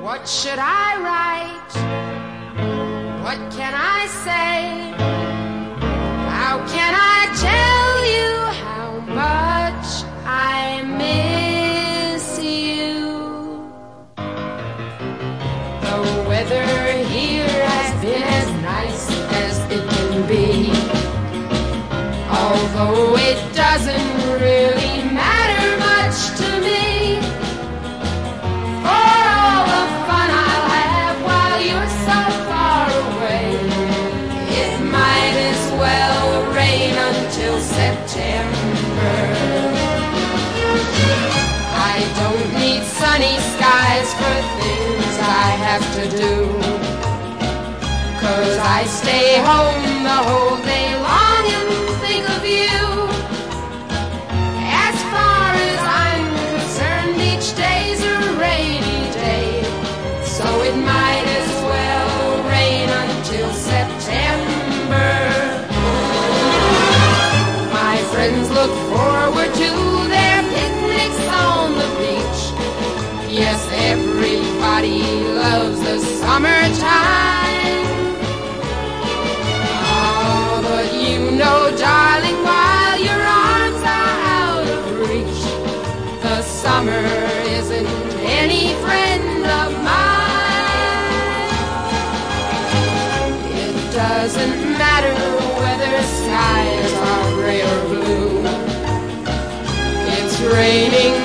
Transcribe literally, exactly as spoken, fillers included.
What should I write? What can I say? How can I tell you how much I miss you? The weather here has been as nice as it can be, although it doesn't really matter much to me. For all the fun I'll have while you're so far away, it might as well rain until September. I don't need sunny skies for things I have to do, 'cause I stay home the whole day long and think of you. As far as I'm concerned, each day's a rainy day, so it might as well rain until September. My friends look forward to their picnics on the beach. Yes, everybody loves the summertime. Oh, but you know, darling, while your arms are out of reach, the summer isn't any friend of mine. It doesn't matter whether skies are gray or blue, it's raining